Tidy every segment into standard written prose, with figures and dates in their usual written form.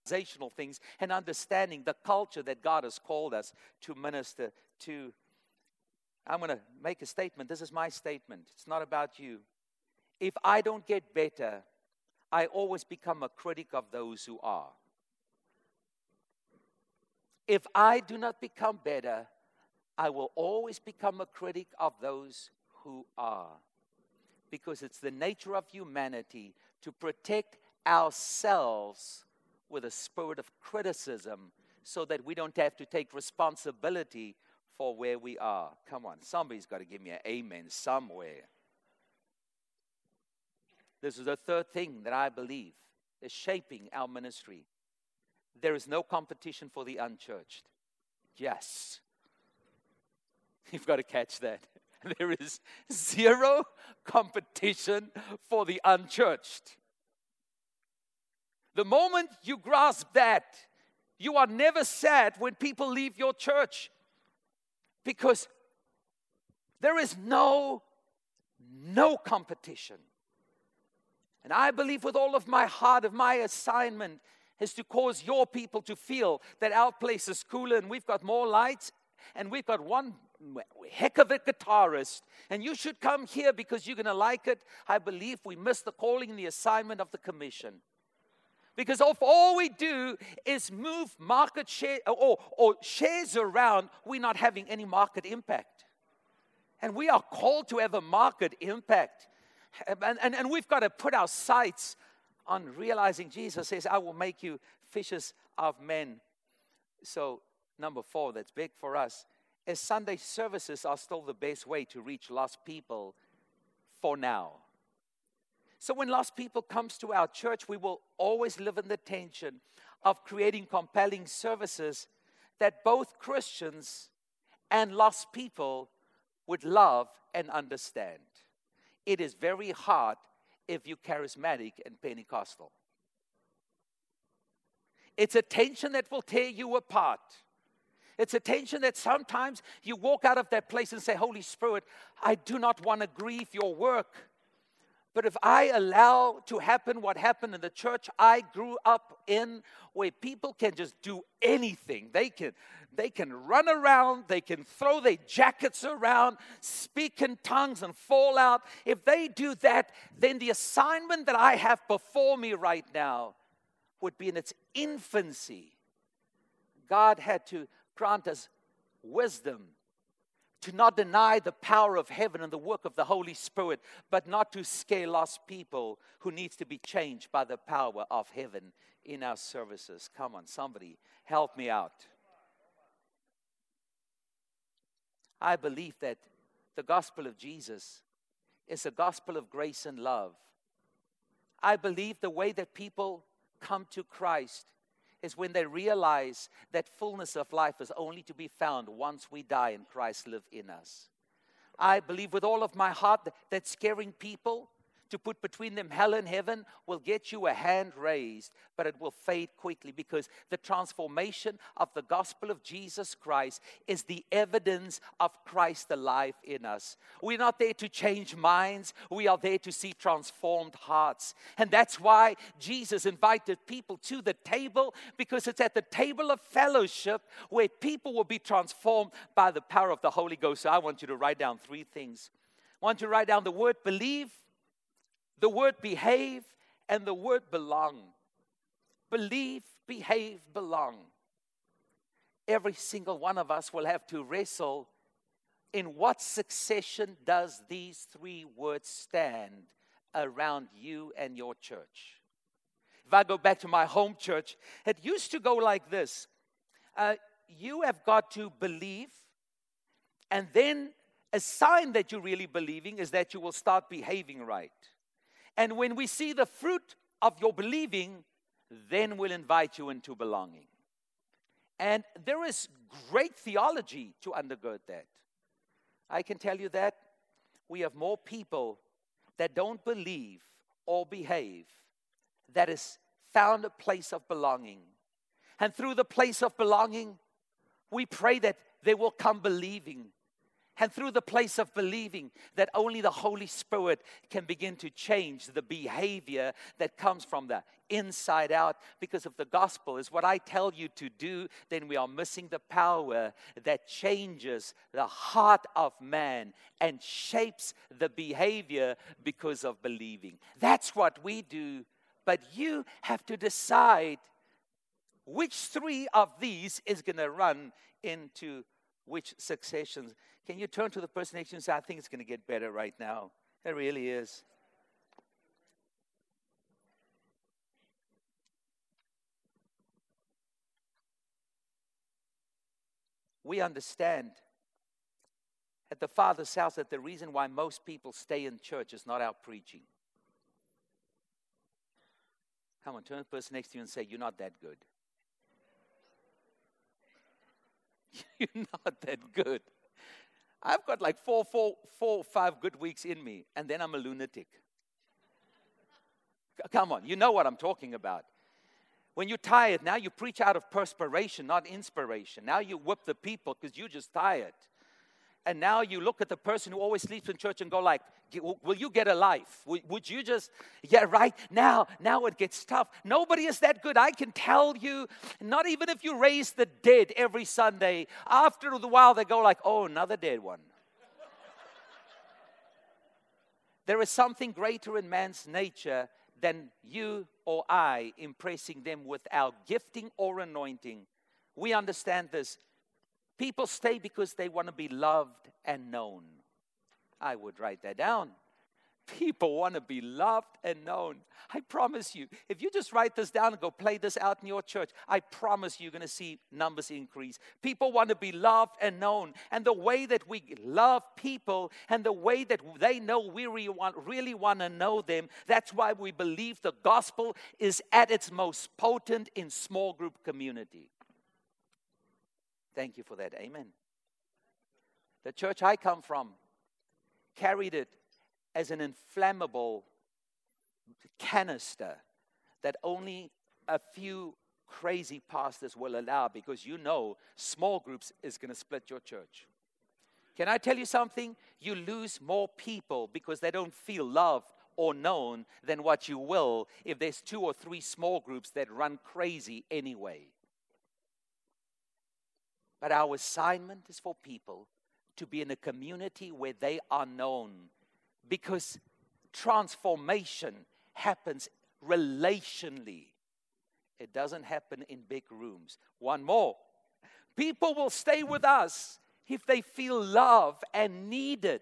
organizational things and understanding the culture that God has called us to minister to. I'm going to make a statement. This is my statement. It's not about you. If I don't get better, I always become a critic of those who are. If I do not become better, I will always become a critic of those who are. Because it's the nature of humanity to protect ourselves with a spirit of criticism so that we don't have to take responsibility for where we are. Come on, somebody's got to give me an amen somewhere. This is the third thing that I believe is shaping our ministry. There is no competition for the unchurched. Yes. You've got to catch that. There is zero competition for the unchurched. The moment you grasp that, you are never sad when people leave your church, because there is no competition. And I believe with all of my heart, my assignment is to cause your people to feel that our place is cooler and we've got more lights and we've got one heck of a guitarist, and you should come here because you're going to like it. I believe we miss the calling and the assignment of the commission. Because if all we do is move market share or shares around, we're not having any market impact. And we are called to have a market impact. And we've got to put our sights on realizing Jesus says, I will make you fishers of men. So, number 4, that's big for us, is Sunday services are still the best way to reach lost people for now. So when lost people comes to our church, we will always live in the tension of creating compelling services that both Christians and lost people would love and understand. It is very hard if you're charismatic and Pentecostal. It's a tension that will tear you apart. It's a tension that sometimes you walk out of that place and say, Holy Spirit, I do not want to grieve your work. But if I allow to happen what happened in the church I grew up in, where people can just do anything. They can run around, they can throw their jackets around, speak in tongues and fall out. If they do that, then the assignment that I have before me right now would be in its infancy. God had to grant us wisdom to not deny the power of heaven and the work of the Holy Spirit, but not to scare lost people who needs to be changed by the power of heaven in our services. Come on, somebody, help me out. I believe that the gospel of Jesus is a gospel of grace and love. I believe the way that people come to Christ is when they realize that fullness of life is only to be found once we die and Christ lives in us. I believe with all of my heart that scaring people to put between them hell and heaven will get you a hand raised, but it will fade quickly, because the transformation of the gospel of Jesus Christ is the evidence of Christ alive in us. We're not there to change minds. We are there to see transformed hearts. And that's why Jesus invited people to the table, because it's at the table of fellowship where people will be transformed by the power of the Holy Ghost. So I want you to write down 3 things. I want you to write down the word believe, the word behave, and the word belong. Believe, behave, belong. Every single one of us will have to wrestle in what succession does these 3 words stand around you and your church. If I go back to my home church, it used to go like this. You have got to believe, and then a sign that you're really believing is that you will start behaving right. And when we see the fruit of your believing, then we'll invite you into belonging. And there is great theology to undergird that. I can tell you that we have more people that don't believe or behave that has found a place of belonging. And through the place of belonging, we pray that they will come believing. And through the place of believing that only the Holy Spirit can begin to change the behavior that comes from the inside out. Because if the gospel is what I tell you to do, then we are missing the power that changes the heart of man and shapes the behavior because of believing. That's what we do. But you have to decide which three of these is going to run into which successions. Can you turn to the person next to you and say, I think it's going to get better right now? It really is. We understand at the Father's house that the reason why most people stay in church is not our preaching. Come on, turn to the person next to you and say, you're not that good. You're not that good. I've got like four or five good weeks in me, and then I'm a lunatic. Come on, you know what I'm talking about. When you're tired, now you preach out of perspiration, not inspiration. Now you whip the people because you're just tired. And now you look at the person who always sleeps in church and go like, will you get a life? Would you just, yeah, right? Now it gets tough. Nobody is that good. I can tell you, not even if you raise the dead every Sunday, after a while they go like, oh, another dead one. There is something greater in man's nature than you or I impressing them with our gifting or anointing. We understand this. People stay because they want to be loved and known. I would write that down. People want to be loved and known. I promise you, if you just write this down and go play this out in your church, I promise you're going to see numbers increase. People want to be loved and known. And the way that we love people and the way that they know we really want to know them, that's why we believe the gospel is at its most potent in small group community. Thank you for that. Amen. The church I come from carried it as an inflammable canister that only a few crazy pastors will allow, because you know small groups is going to split your church. Can I tell you something? You lose more people because they don't feel loved or known than what you will if there's 2 or 3 small groups that run crazy anyway. But our assignment is for people to be in a community where they are known, because transformation happens relationally. It doesn't happen in big rooms. One more. People will stay with us if they feel love and needed.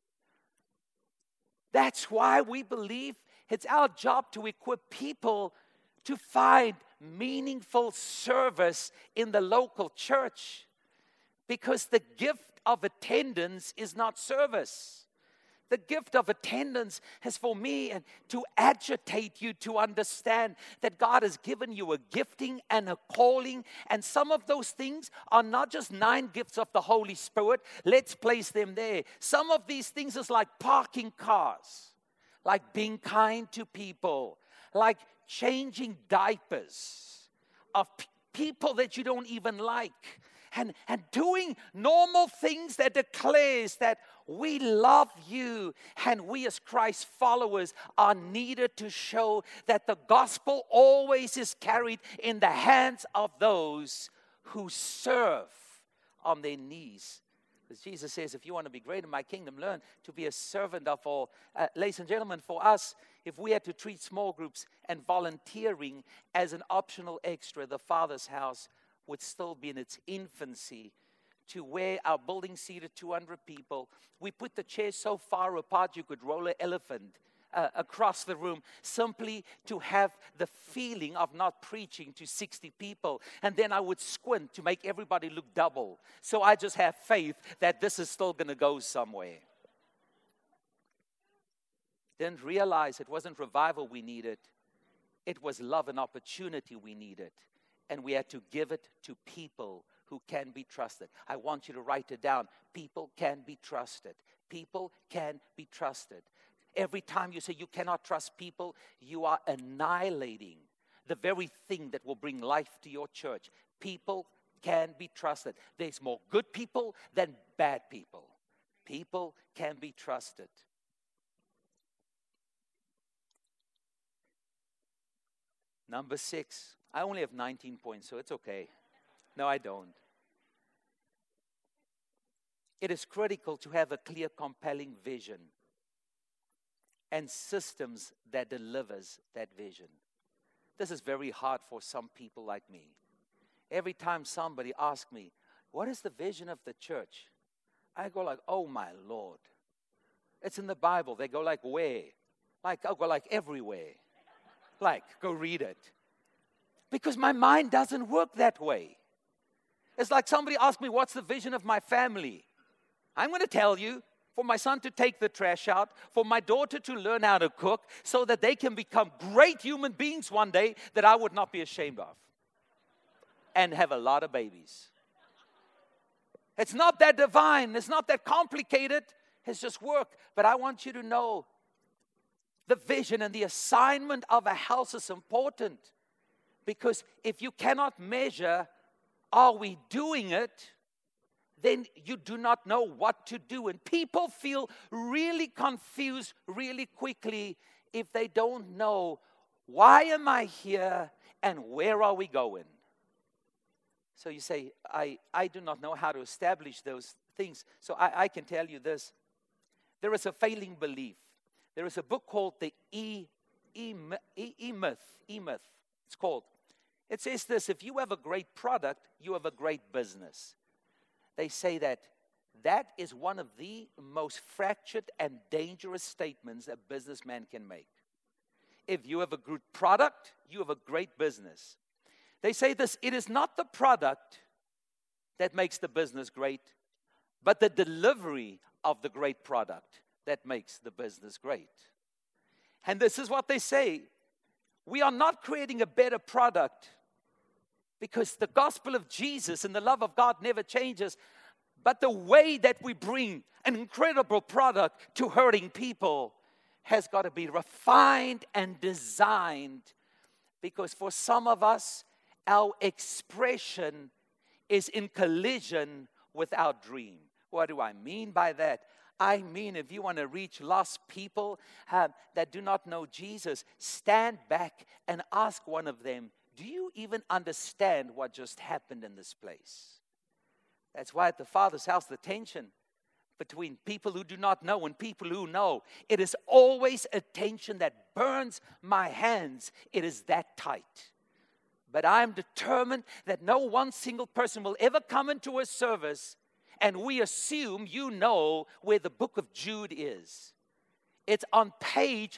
That's why we believe it's our job to equip people to find meaningful service in the local church. Because the gift of attendance is not service. The gift of attendance is for me and to agitate you to understand that God has given you a gifting and a calling. And some of those things are not just 9 gifts of the Holy Spirit. Let's place them there. Some of these things is like parking cars, like being kind to people, like changing diapers of people that you don't even like. And doing normal things that declares that we love you, and we as Christ followers are needed to show that the gospel always is carried in the hands of those who serve on their knees. Because Jesus says, if you want to be great in my kingdom, learn to be a servant of all. Ladies and gentlemen, for us, if we had to treat small groups and volunteering as an optional extra, the Father's house would still be in its infancy, to where our building seated 200 people. We put the chairs so far apart you could roll an elephant across the room, simply to have the feeling of not preaching to 60 people. And then I would squint to make everybody look double. So I just have faith that this is still going to go somewhere. Didn't realize it wasn't revival we needed. It was love and opportunity we needed. And we had to give it to people who can be trusted. I want you to write it down. People can be trusted. People can be trusted. Every time you say you cannot trust people, you are annihilating the very thing that will bring life to your church. People can be trusted. There's more good people than bad people. People can be trusted. Number 6. I only have 19 points, so it's okay. No, I don't. It is critical to have a clear, compelling vision and systems that delivers that vision. This is very hard for some people like me. Every time somebody asks me, what is the vision of the church? I go like, oh my Lord. It's in the Bible. They go like, where? I'll go like everywhere. Go read it. Because my mind doesn't work that way. It's like somebody asked me, what's the vision of my family? I'm going to tell you, for my son to take the trash out, for my daughter to learn how to cook, so that they can become great human beings one day that I would not be ashamed of. And have a lot of babies. It's not that divine. It's not that complicated. It's just work. But I want you to know the vision and the assignment of a house is important. Because if you cannot measure, are we doing it? Then you do not know what to do. And people feel really confused really quickly if they don't know, why am I here and where are we going? So you say, I do not know how to establish those things. So I can tell you this. There is a failing belief. There is a book called the E-Myth. It's called. It says this: if you have a great product, you have a great business. They say that is one of the most fractured and dangerous statements a businessman can make. If you have a good product, you have a great business. They say this: it is not the product that makes the business great, but the delivery of the great product that makes the business great. And this is what they say: we are not creating a better product, because the gospel of Jesus and the love of God never changes. But the way that we bring an incredible product to hurting people has got to be refined and designed. Because for some of us, our expression is in collision with our dream. What do I mean by that? I mean, if you want to reach lost people that do not know Jesus, stand back and ask one of them, do you even understand what just happened in this place? That's why at the Father's house, the tension between people who do not know and people who know, it is always a tension that burns my hands. It is that tight. But I'm determined that no one single person will ever come into a service and we assume you know where the book of Jude is. It's on page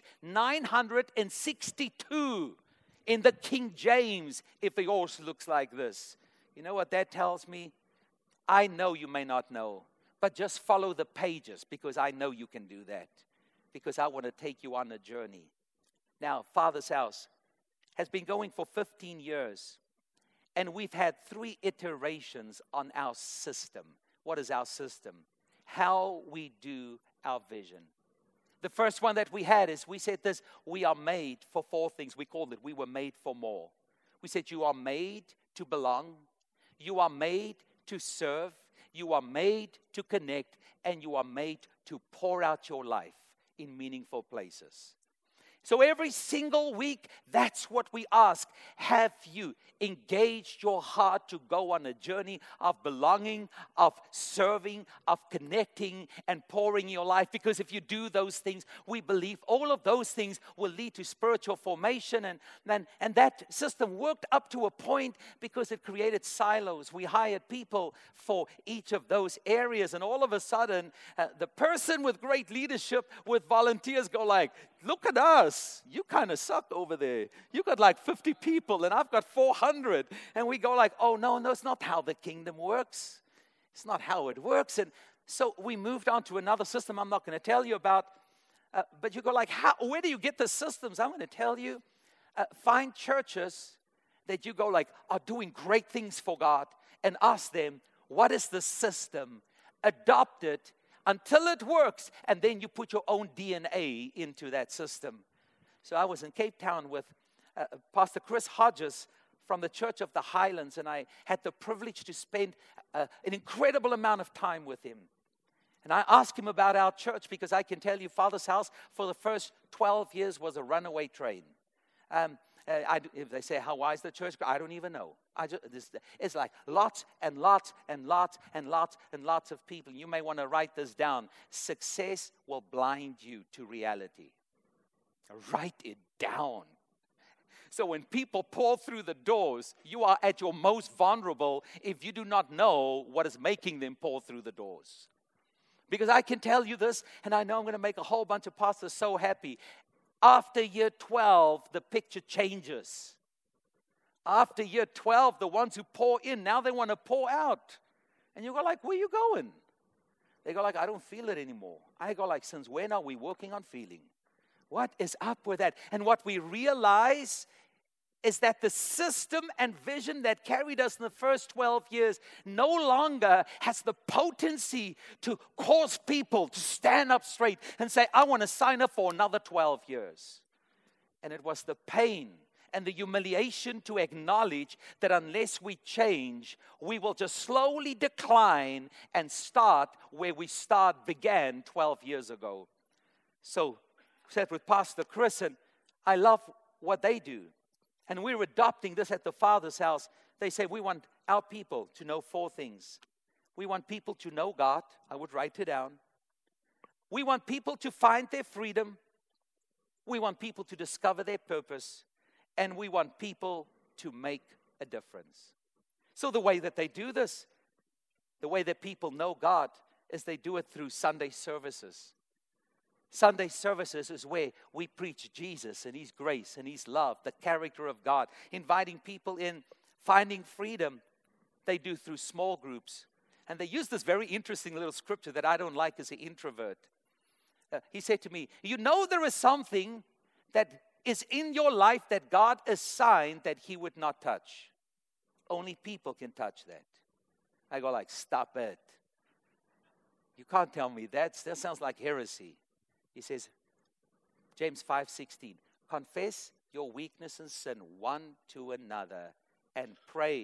962 in the King James, if yours looks like this. You know what that tells me? I know you may not know, but just follow the pages, because I know you can do that, because I want to take you on a journey. Now, Father's House has been going for 15 years, and we've had 3 iterations on our system. What is our system? How we do our vision. The first one that we had is, we said this: we are made for 4 things. We called it, we were made for more. We said you are made to belong, you are made to serve, you are made to connect, and you are made to pour out your life in meaningful places. So every single week, that's what we ask. Have you engaged your heart to go on a journey of belonging, of serving, of connecting, and pouring your life? Because if you do those things, we believe all of those things will lead to spiritual formation. And that system worked up to a point because it created silos. We hired people for each of those areas. And all of a sudden, the person with great leadership, with volunteers, go like, look at us. You kind of suck over there. You got like 50 people and I've got 400. And we go like, oh, no, it's not how the kingdom works. It's not how it works. And so we moved on to another system I'm not going to tell you about. But you go like, where do you get the systems? I'm going to tell you. Find churches that you go like, are doing great things for God, and ask them, what is the system? Adopt it until it works, and then you put your own DNA into that system. So I was in Cape Town with Pastor Chris Hodges from the Church of the Highlands, and I had the privilege to spend an incredible amount of time with him. And I asked him about our church because I can tell you Father's house for the first 12 years was a runaway train. If they say, how wise the church? I don't even know. It's like lots and lots and lots and lots and lots of people. You may want to write this down. Success will blind you to reality. Write it down. So when people pour through the doors, you are at your most vulnerable if you do not know what is making them pour through the doors. Because I can tell you this, and I know I'm going to make a whole bunch of pastors so happy. After year 12, the picture changes. After year 12, the ones who pour in, now they want to pour out. And you go like, where are you going? They go like, I don't feel it anymore. I go like, since when are we working on feeling? What is up with that? And what we realize is that the system and vision that carried us in the first 12 years no longer has the potency to cause people to stand up straight and say, I want to sign up for another 12 years. And it was the pain and the humiliation to acknowledge that unless we change, we will just slowly decline and start where we began 12 years ago. So, said with Pastor Chris, and I love what they do. And we're adopting this at the Father's house. They say we want our people to know 4 things. We want people to know God. I would write it down. We want people to find their freedom. We want people to discover their purpose. And we want people to make a difference. So the way that they do this, the way that people know God, is they do it through Sunday services. Sunday services is where we preach Jesus and His grace and His love, the character of God. Inviting people in, finding freedom, they do through small groups. And they use this very interesting little scripture that I don't like as an introvert. He said to me, you know there is something that is in your life that God assigned that He would not touch. Only people can touch that. I go like, stop it. You can't tell me that. That sounds like heresy. He says, James 5:16, confess your weakness and sin one to another and pray